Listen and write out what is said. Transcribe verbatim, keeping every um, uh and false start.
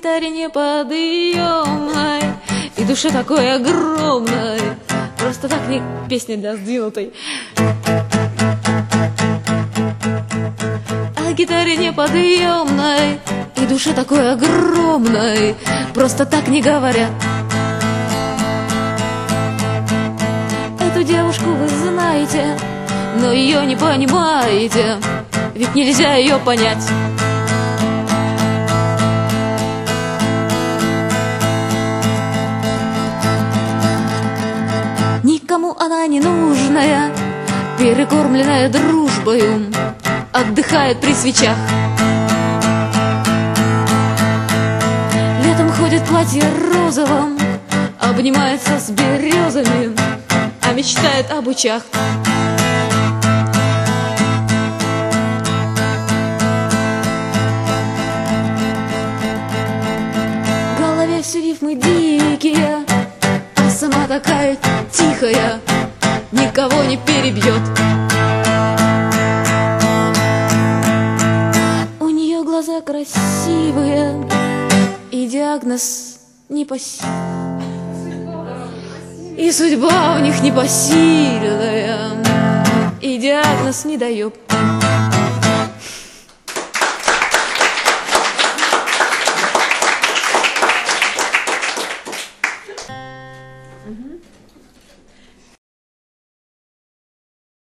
гитаре неподъемной и душе такой огромной. Просто так не песня для сдвинутой. О гитаре неподъемной и душе такой огромной. Просто так не говорят. Эту девушку вы знаете, но ее не понимаете, ведь нельзя ее понять. Никому она не нужная, перекормленная дружбою, отдыхает при свечах. Летом ходит в платье розовом, обнимается с березами, а мечтает об учах. В голове все рифмы дикие, а сама такая тихая, никого не перебьет. У нее глаза красивые и диагноз непосильный. И судьба у них непосильная, и диагноз не дает.